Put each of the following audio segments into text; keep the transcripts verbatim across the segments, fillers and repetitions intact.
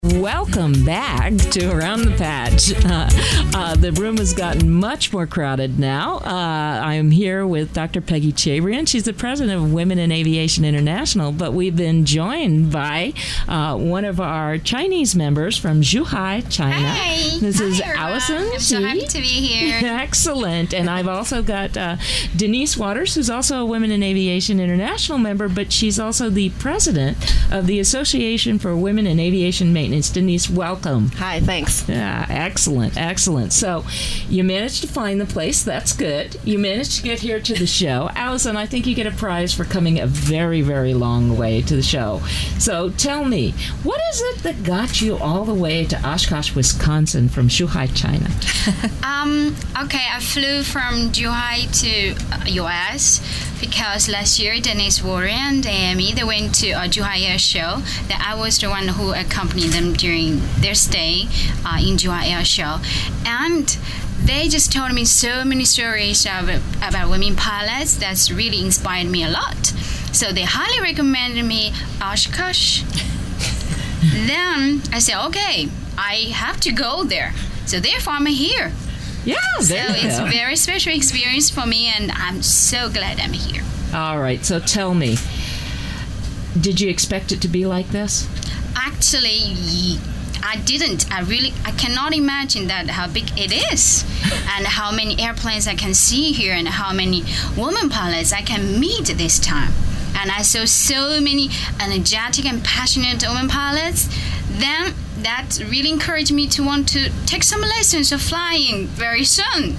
Welcome back to Around the Patch. Uh, uh, the room has gotten much more crowded now. Uh, I'm here with Doctor Peggy Chabrian. She's the president of Women in Aviation International, but we've been joined by uh, one of our Chinese members from Zhuhai, China. Hey. This Hi, is everyone. Allison. I'm so happy to be here. Excellent. And I've also got uh, Denise Waters, who's also a Women in Aviation International member, but she's also the president of the Association for Women in Aviation Maintenance. Denise, welcome. Hi, thanks. Yeah, excellent, excellent. So you managed to find the place. That's good. You managed to get here to the show. Allison, I think you get a prize for coming a very, very long way to the show. So tell me, what is it that got you all the way to Oshkosh, Wisconsin from Zhuhai, China? um, okay, I flew from Zhuhai to uh, U S because last year Denise Warren and me, they went to a Zhuhai Air Show. That I was the one who accompanied them during their stay uh, in Zhuhai Air Show. And they just told me so many stories of, about women pilots that's really inspired me a lot. So they highly recommended me Oshkosh. Then I said, okay, I have to go there. So therefore I'm here. Yeah, So there you it's go. a very special experience for me, and I'm so glad I'm here. All right, so tell me, did you expect it to be like this? Actually, I didn't. I really, I cannot imagine that how big it is, and how many airplanes I can see here, and how many women pilots I can meet this time. And I saw so many energetic and passionate women pilots. Then that really encouraged me to want to take some lessons of flying very soon.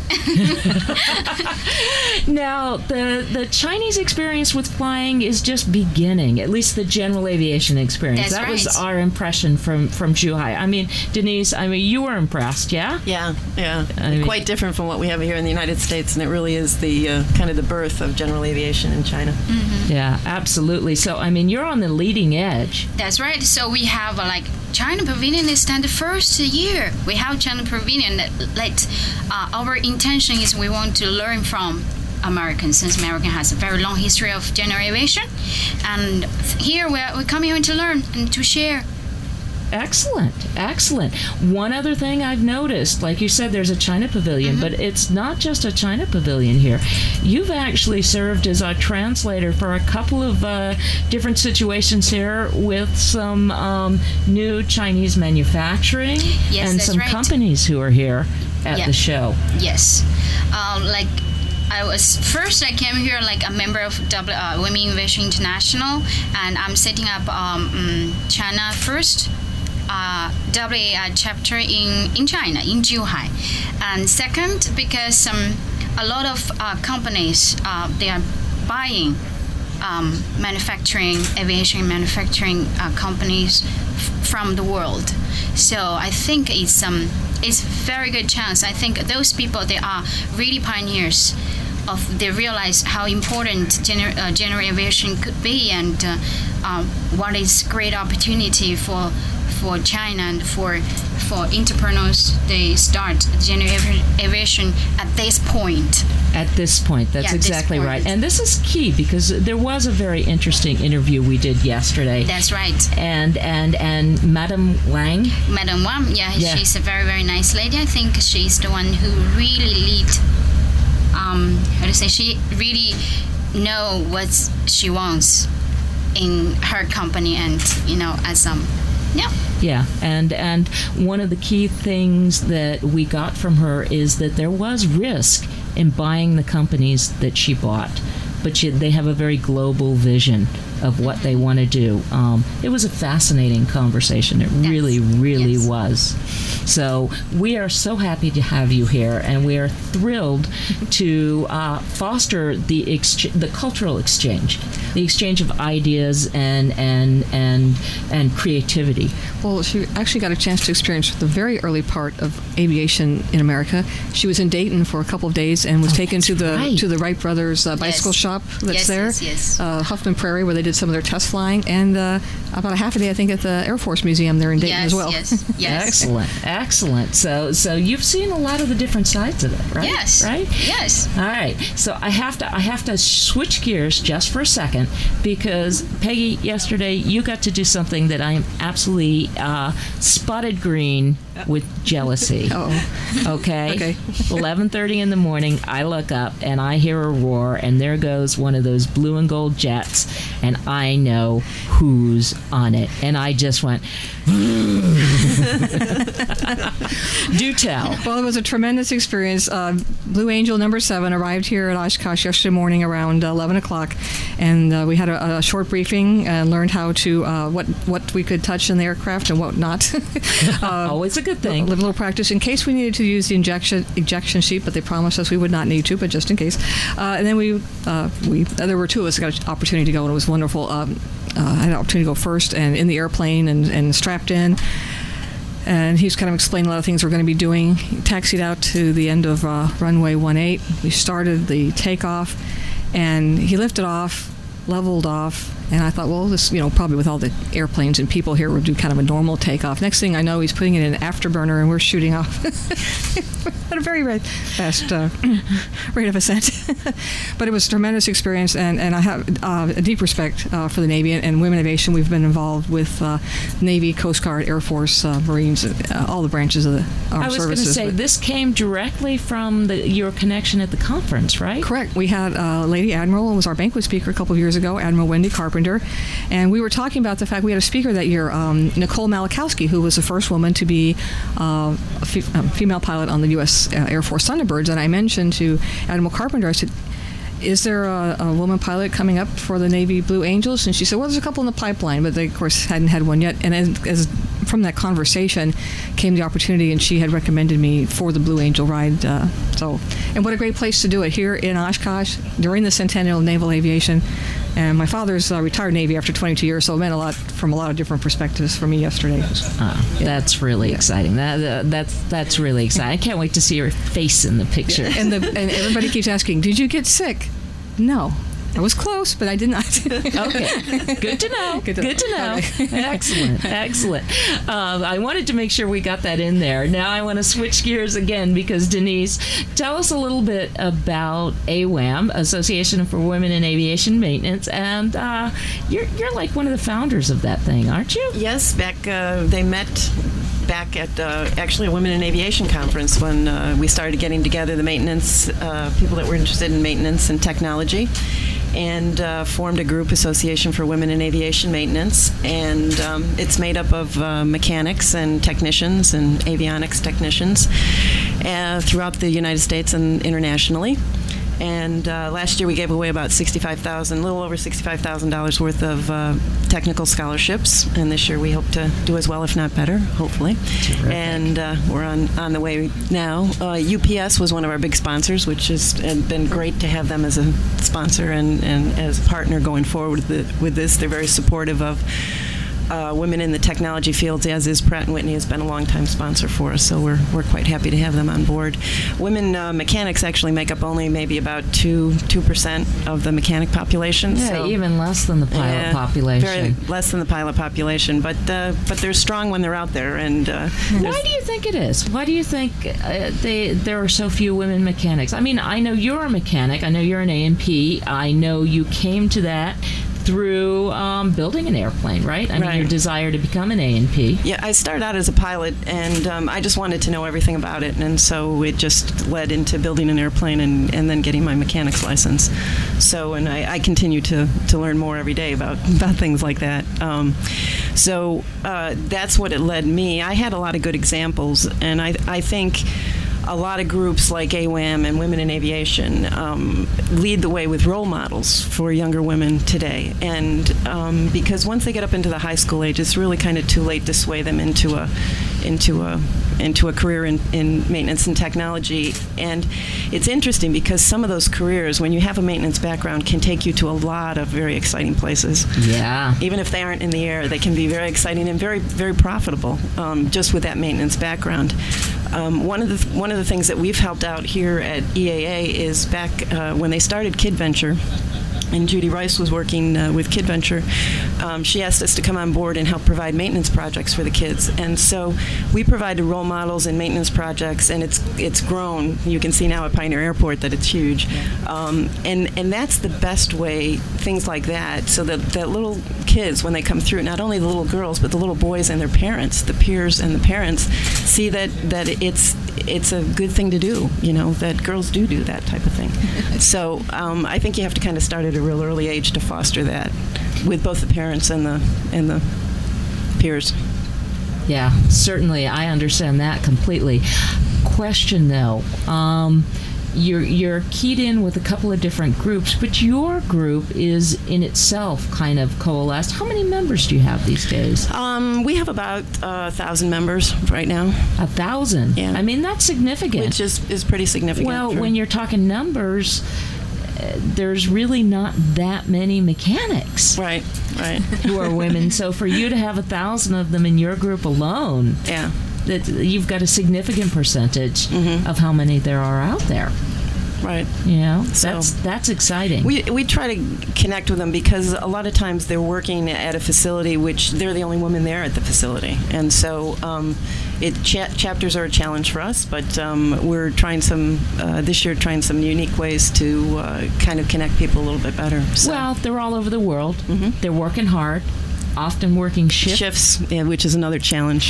Now, the the Chinese experience with flying is just beginning, at least the general aviation experience. That's that right. was our impression from, from Zhuhai. I mean, Denise, I mean, you were impressed, yeah? Yeah, yeah. I mean- Quite different from what we have here in the United States, and it really is the uh, kind of the birth of general aviation in China. Yeah, absolutely. So, I mean, you're on the leading edge. That's right. So we have uh, like China Pavilion is done the first year. We have China Pavilion. That, let uh, our intention is we want to learn from Americans, since American has a very long history of general aviation, and here we're, we're coming here to learn and to share. Excellent, excellent. One other thing I've noticed, like you said, there's a China Pavilion, but it's not just a China Pavilion here. You've actually served as our translator for a couple of uh, different situations here with some um, new Chinese manufacturing Yes, and that's some right. companies who are here at Yeah. the show. Yes, uh, like I was first. I came here like a member of w, uh, Women Aviation International, and I'm setting up um, um, China First uh, W A I chapter in in China in Zhuhai, and second because um, a lot of uh, companies uh, they are buying um, manufacturing aviation manufacturing uh, companies f- from the world. So I think it's um it's very good chance. I think those people they are really pioneers of they realize how important gener- uh, general aviation could be, and uh, um, what is great opportunity for for China and for for entrepreneurs. They start general avi- aviation at this point. At this point, that's Yeah, at this exactly point. right. And this is key because there was a very interesting interview we did yesterday. That's right. And and and Madam Wang, Madam Wang, yeah, Yeah. she's a very, very nice lady. I think she's the one who really lead, um, how to say, she really know what she wants in her company and, you know, as, um, yeah. yeah, and and one of the key things that we got from her is that there was risk in buying the companies that she bought, but she, they have a very global vision of what they want to do. Um, it was a fascinating conversation. It really, really Yes. was. So we are so happy to have you here, and we are thrilled to uh, foster the ex- the cultural exchange, the exchange of ideas and and and and creativity. Well, she actually got a chance to experience the very early part of aviation in America. She was in Dayton for a couple of days and was Oh, taken to that's the right. to the Wright Brothers uh, bicycle Yes. shop that's Yes, there, yes, yes. Uh, Huffman Prairie, where they did did some of their test flying, and uh, about a half a day, I think, at the Air Force Museum there in Dayton yes, as well. Yes, yes. Excellent, excellent. So, so you've seen a lot of the different sides of it, right? Yes. Right? Yes. All right. So I have to I have to switch gears just for a second, because Peggy, yesterday you got to do something that I am absolutely uh, spotted green with jealousy. Oh. Okay. Okay. eleven thirty in the morning, I look up and I hear a roar, and there goes one of those blue and gold jets, and I know who's on it, and I just went. Do tell. Well, it was a tremendous experience. Uh, Blue Angel number seven arrived here at Oshkosh yesterday morning around eleven o'clock, and uh, we had a, a short briefing and learned how to uh, what what we could touch in the aircraft and what not. uh, Always a good thing. A little practice in case we needed to use the injection ejection sheet, but they promised us we would not need to, but just in case. Uh, and then we uh, we uh, there were two of us got an opportunity to go, and it was wonderful. Um, uh, I had an opportunity to go first and in the airplane and, and strapped in. And he was kind of explaining a lot of things we're going to be doing. He taxied out to the end of uh, runway one eight. We started the takeoff, and he lifted off, leveled off, and I thought, well, this, you know, probably with all the airplanes and people here, we'll do kind of a normal takeoff. Next thing I know, he's putting it in an afterburner, and we're shooting off at a very, very fast uh, rate of ascent. But it was a tremendous experience, and, and I have uh, a deep respect uh, for the Navy and, and women aviation. We've been involved with uh, Navy, Coast Guard, Air Force, uh, Marines, uh, all the branches of the armed I was going to services. say, But this came directly from the, your connection at the conference, right? correct. We had uh, Lady Admiral, who was our banquet speaker a couple of years ago, Admiral Wendy Carpenter, and we were talking about the fact we had a speaker that year, um, Nicole Malachowski, who was the first woman to be uh, a fe- um, female pilot on the U S Uh, Air Force Thunderbirds. And I mentioned to Admiral Carpenter, I said, is there a, a woman pilot coming up for the Navy Blue Angels? And she said, well, there's a couple in the pipeline, but they, of course, hadn't had one yet. And as, as from that conversation came the opportunity, and she had recommended me for the Blue Angel ride. Uh, so, and what a great place to do it, here in Oshkosh during the centennial of naval aviation. And my father's uh, retired Navy after twenty-two years, so it meant a lot from a lot of different perspectives for me yesterday. Oh, Yeah. That's really Yeah. exciting. That, uh, that's that's really exciting. I can't wait to see your face in the picture. And the and everybody keeps asking, did you get sick? No. I was close, but I did not. Okay, good to know. Good Good to to, know. know. Excellent, excellent. Um, I wanted to make sure we got that in there. Now I want to switch gears again, because Denise, tell us a little bit about A W A M, Association for Women in Aviation Maintenance, and uh, you're you're like one of the founders of that thing, aren't you? Yes, back uh, they met back at uh, actually a Women in Aviation conference when uh, we started getting together the maintenance uh, people that were interested in maintenance and technology, and uh, formed a group, Association for Women in Aviation Maintenance, and um, it's made up of uh, mechanics and technicians and avionics technicians uh, throughout the United States and internationally. And uh, last year we gave away about sixty-five thousand dollars, a little over sixty-five thousand dollars worth of uh, technical scholarships. And this year we hope to do as well, if not better, hopefully. Terrific. And uh, we're on, on the way now. Uh, U P S was one of our big sponsors, which has been great to have them as a sponsor and, and as a partner going forward with, the, with this. They're very supportive of Uh, women in the technology fields, as is Pratt and Whitney has been a long-time sponsor for us, so we're we're quite happy to have them on board. Women uh, mechanics actually make up only maybe about two two percent of the mechanic population. Yeah, so, even less than the pilot yeah, population. Very less than the pilot population, but uh, but they're strong when they're out there. And uh, Why do you think it is? Why do you think uh, they there are so few women mechanics? I mean, I know you're a mechanic. I know you're an A M P. I know you came to that through um, building an airplane, right? I mean, Right. your desire to become an A M P. Yeah, I started out as a pilot, and um, I just wanted to know everything about it, and so it just led into building an airplane and, and then getting my mechanic's license. So, and I, I continue to, to learn more every day about, about things like that. Um, so uh, that's what it led me. I had a lot of good examples, and I, I think a lot of groups like A W A M and Women in Aviation um, lead the way with role models for younger women today. And um, because once they get up into the high school age, it's really kind of too late to sway them into a into a into a career in, in maintenance and technology. And it's interesting because some of those careers, when you have a maintenance background, can take you to a lot of very exciting places. Yeah. Even if they aren't in the air, they can be very exciting and very, very profitable um, just with that maintenance background. Um, one of the th- one of the things that we've helped out here at E A A is back uh, when they started KidVenture and Judy Rice was working uh, with KidVenture, um, she asked us to come on board and help provide maintenance projects for the kids. And so we provided role models in maintenance projects, and it's it's grown. You can see now at Pioneer Airport that it's huge. Um, and, and that's the best way, things like that, so that, that little kids, when they come through, not only the little girls, but the little boys and their parents, the peers and the parents, see that, that it's it's a good thing to do, you know, that girls do do that type of thing. So um, I think you have to kind of start at a real early age to foster that with both the parents and the and the peers. Yeah, certainly. I understand that completely. Question, though. Um, you're, you're keyed in with a couple of different groups, but your group is in itself kind of coalesced. How many members do you have these days? Um, we have about uh, a thousand members right now. A thousand? Yeah. I mean, that's significant. Which is, is pretty significant. Well, for, when you're talking numbers, uh, there's really not that many mechanics. Right, right. Who are women. So for you to have a thousand of them in your group alone, yeah, that you've got a significant percentage mm-hmm. of how many there are out there. Right. You know, So that's that's exciting. We we try to connect with them because a lot of times they're working at a facility which they're the only woman there at the facility, and so um, it cha- chapters are a challenge for us. But um, we're trying some uh, this year, trying some unique ways to uh, kind of connect people a little bit better. So. Well, they're all over the world. Mm-hmm. They're working hard. Often working shift. Shifts, yeah, which is another challenge.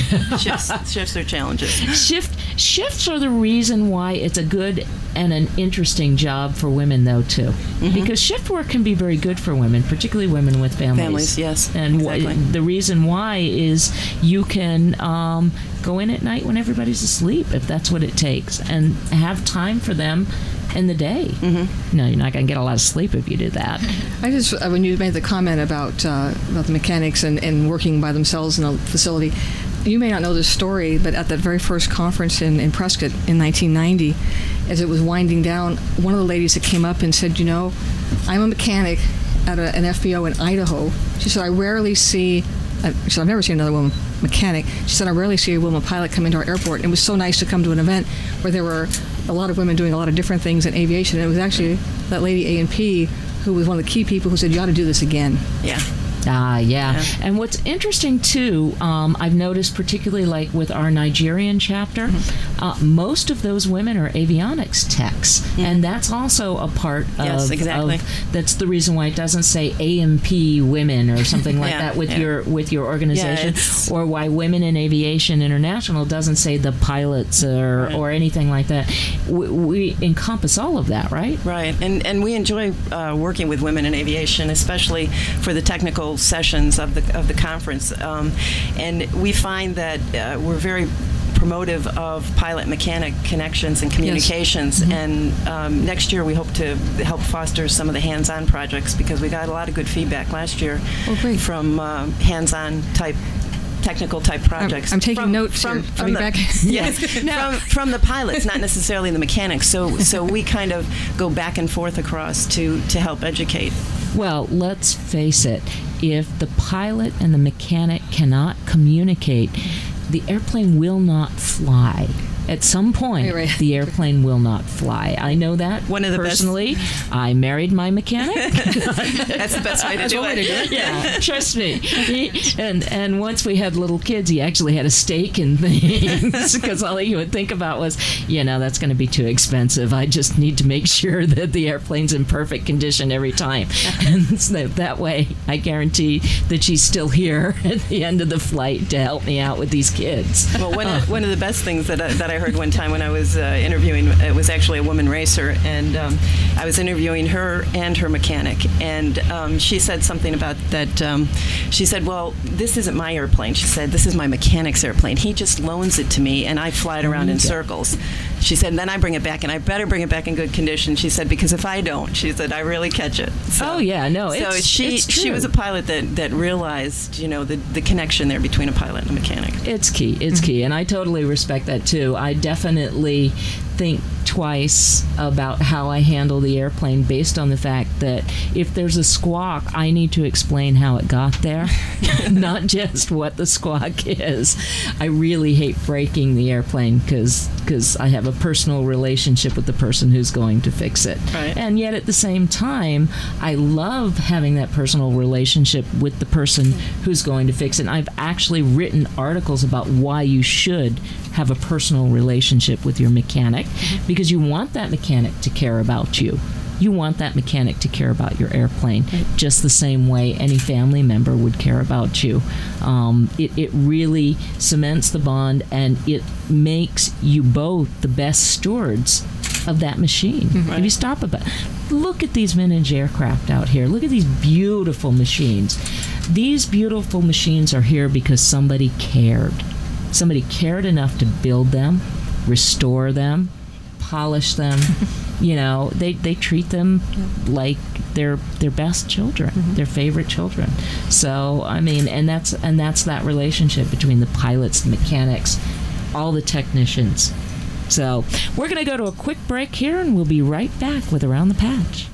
shifts, shifts are challenges. Shift shifts are the reason why it's a good and an interesting job for women, though, too, Mm-hmm. because shift work can be very good for women, particularly women with families. Families, yes, and exactly. wh- the reason why is you can um, go in at night when everybody's asleep, if that's what it takes, and have time for them in the day. Mm-hmm. No, you're not going to get a lot of sleep if you do that. I just, uh, when you made the comment about uh, about the mechanics and, and working by themselves in a facility, you may not know this story, but at that very first conference in, in Prescott in nineteen ninety, as it was winding down, one of the ladies that came up and said, you know, I'm a mechanic at a, an F B O in Idaho. She said, I rarely see, uh, she said, I've never seen another woman mechanic. She said, I rarely see a woman pilot come into our airport. And it was so nice to come to an event where there were a lot of women doing a lot of different things in aviation. And it was actually that lady A and P who was one of the key people who said, you ought to do this again. Yeah. Ah, yeah. Yeah. And what's interesting, too, um, I've noticed particularly like with our Nigerian chapter, mm-hmm. uh, most of those women are avionics techs. Mm-hmm. And that's also a part yes, of, exactly. of, that's the reason why it doesn't say A M P women or something like yeah, that with yeah. your with your organization, yeah, or why Women in Aviation International doesn't say the pilots or, right. or anything like that. We, we encompass all of that, right? Right. And, and we enjoy uh, working with women in aviation, especially for the technical sessions of the of the conference, um, and we find that uh, we're very promotive of pilot-mechanic connections and communications. Yes. Mm-hmm. And um, next year we hope to help foster some of the hands-on projects because we got a lot of good feedback last year oh, great. from uh, hands-on type. Technical type projects. I'm, I'm taking from, notes from, here. From I'll be the, back. Yes, no. from, from the pilots, not necessarily the mechanics. So so we kind of go back and forth across to, to help educate. Well, let's face it. If the pilot and the mechanic cannot communicate, the airplane will not fly. At some point, right, right. the airplane will not fly. I know that One of the personally. Best. I married my mechanic. That's the best way to do it. Yeah, trust me. He, and and once we had little kids, he actually had a stake in things because all he would think about was, you know, that's going to be too expensive. I just need to make sure that the airplane's in perfect condition every time. And so that way, I guarantee that she's still here at the end of the flight to help me out with these kids. Well, one, of, one of the best things that I, that I heard one time when I was uh, interviewing, it was actually a woman racer, and um, I was interviewing her and her mechanic, and um, she said something about that. Um, she said, well, this isn't my airplane. She said, this is my mechanic's airplane. He just loans it to me, and I fly it around in circles. She said, and then I bring it back, and I better bring it back in good condition. She said, because if I don't, she said, I really catch it. So, oh, yeah, no, so it's, she, it's true. she was a pilot that, that realized, you know, the, the connection there between a pilot and a mechanic. It's key. It's mm-hmm. key, and I totally respect that, too. I definitely think twice about how I handle the airplane based on the fact that if there's a squawk, I need to explain how it got there, not just what the squawk is. I really hate breaking the airplane because because I have a personal relationship with the person who's going to fix it. Right. And yet at the same time, I love having that personal relationship with the person who's going to fix it. And I've actually written articles about why you should have a personal relationship with your mechanic, mm-hmm. because you want that mechanic to care about you. You want that mechanic to care about your airplane, right. just the same way any family member would care about you. Um, it, it really cements the bond, and it makes you both the best stewards of that machine. Mm-hmm. If you stop about, look at these vintage aircraft out here. Look at these beautiful machines. These beautiful machines are here because somebody cared. Somebody cared enough to build them, restore them, polish them. You know, they, they treat them yeah. like their their best children, mm-hmm. their favorite children. So I mean, and that's and that's that relationship between the pilots, the mechanics, all the technicians. So we're going to go to a quick break here, and we'll be right back with Around the Patch.